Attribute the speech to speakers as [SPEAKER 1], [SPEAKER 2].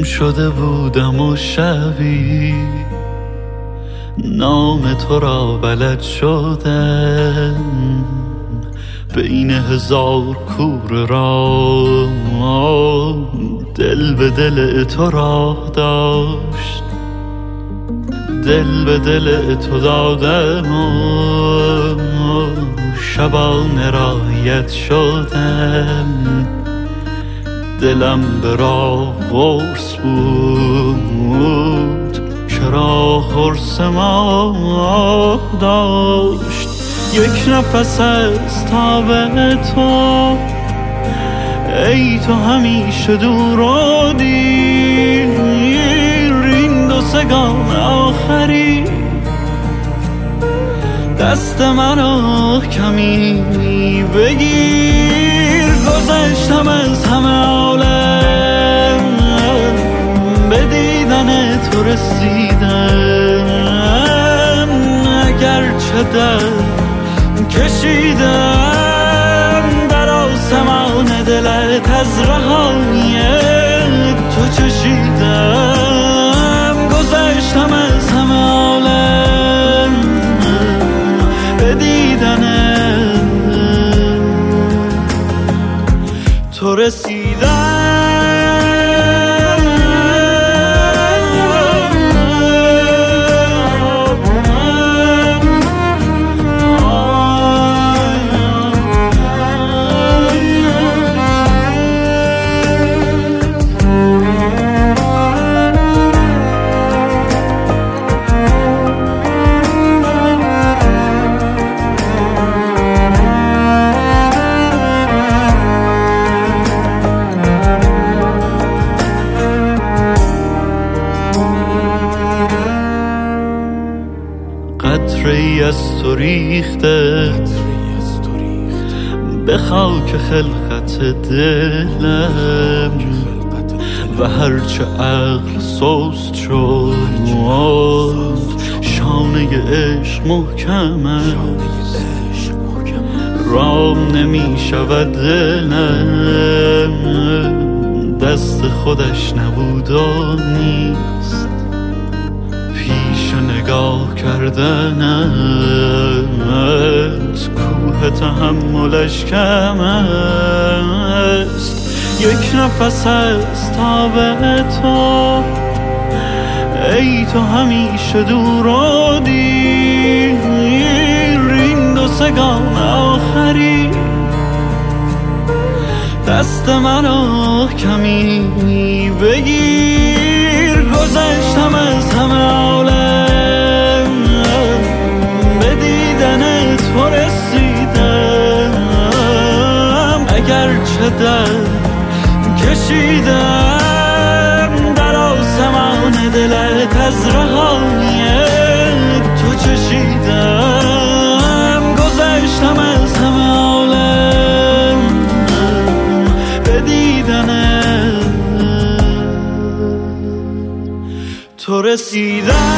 [SPEAKER 1] شده بودم و شبی نام تو را بلد شدم، بین هزار کوره را دل به دل تو راه داشت، دل به دل تو دادم و شبانه رایت شدم. دلم به راه قرص بود، چرا قرص ما داشت. یک نفس از تاب تو، ای تو همیشه دور و دیر، این دو سگان آخری دست منو کمی بگیر. گذشتم از همه عالم، به دیدن تو رسیدم، اگرچه درد کشیدم در آسمان دلت، از رهایی تو چشیدم. گذشتم از همه عالم، به دیدن تو رسیدم. قطره‌ای از تو ریخته به خاک خلقت دلم، و هرچه عقل سست شد شانه عشق محکم است، رام نمی شود دلم، دست خودش نبود و نیست، پیش نگاه کردنت کوه تحملش کم است. یک نفس از تاب تو، ای تو همیشه دور و دیر، این دو سگان آخری دست منو کمی بگیر. گذشتم از همه عالم، به دیدن تو رسیدم، اگرچه درد کشیدم در آسمان دلت، از رهایی تو چشیدم. گذشتم از همه عالم، به دیدن تو رسیدم.